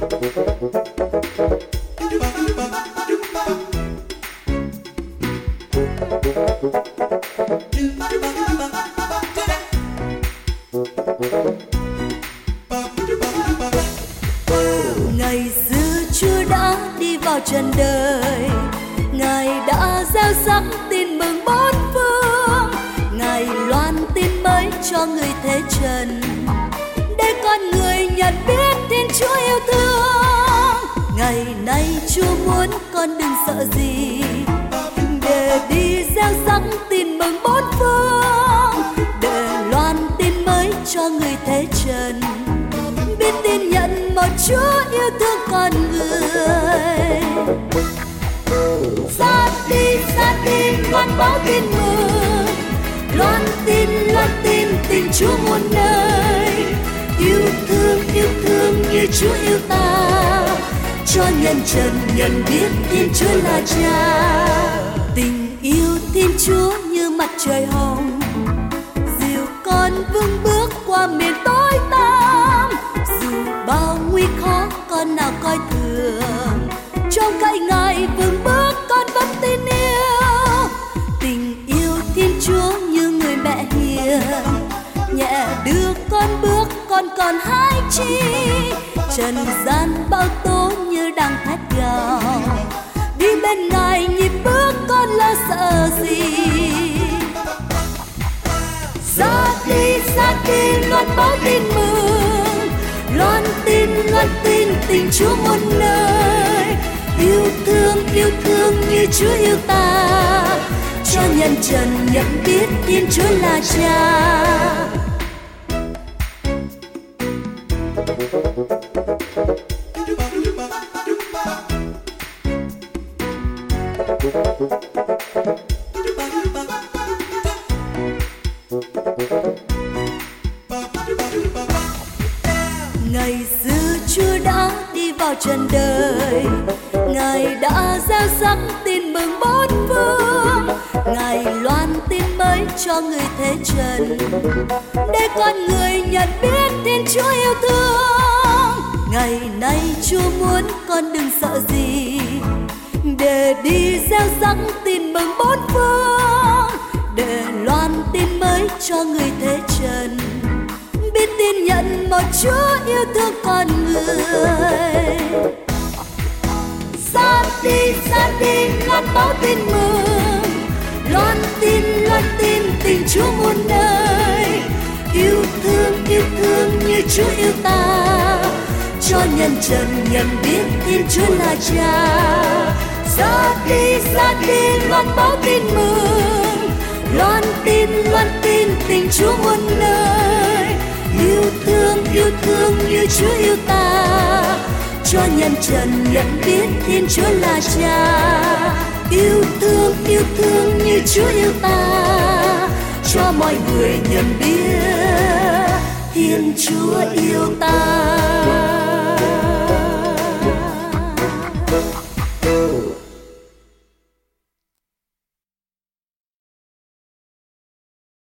Ngày xưa Chúa đã đi vào trần đời, Ngài đã gieo sắc tin mừng bốn phương, Ngài loan tin mới cho người thế trần, để con người nhận biết Thiên Chúa yêu thương. Ngày nay Chúa muốn con đừng sợ gì, để đi gieo sắc tin mừng bốn phương, để loan tin mới cho người thế trần, biết tin nhận một Chúa yêu thương con người. Ra đi loan báo tin mừng, loan tin tình Chúa muôn nơi. Yêu thương như Chúa yêu ta, cho nhân trần nhận biết Thiên Chúa là Cha. Tình yêu Thiên Chúa như mặt trời hồng, dìu con vững bước qua miền tối tăm. Dù bao nguy khó con nào coi thường, trong cậy Ngài vững bước con vẫn tin yêu. Tình yêu Thiên Chúa như người mẹ hiền, nhẹ đưa con bước con còn hai chi. Trần gian bao tố như đang thét gào, đi bên Ngài nhịp bước con lo sợ gì. Ra đi loan báo tin mừng, loan tin tình Chúa muôn nơi. Yêu thương như Chúa yêu ta, cho nhân trần nhận biết Thiên Chúa là Cha. Ngày xưa Chúa đã đi vào trần đời, Ngài đã gieo sắc tin mừng bốn phương, Ngài loan tin mới cho người thế trần, để con người nhận biết Thiên Chúa yêu thương. Ngày nay Chúa muốn con đừng sợ gì, để đi gieo sắc tin mừng bốn phương, để loan tin mới cho người thế trần, biết tin nhận một Chúa yêu thương con người. Ra đi loan báo tin mừng, loan tin tình Chúa muôn nơi. Yêu thương như Chúa yêu ta, cho nhân trần nhận biết Thiên Chúa là Cha. Ra đi loan báo tin mừng, loan tin tình Chúa muôn nơi. Yêu thương như Chúa yêu ta, cho nhân trần nhận biết Thiên Chúa là Cha. Yêu thương như Chúa yêu ta, cho mọi người nhận biết Thiên Chúa yêu ta.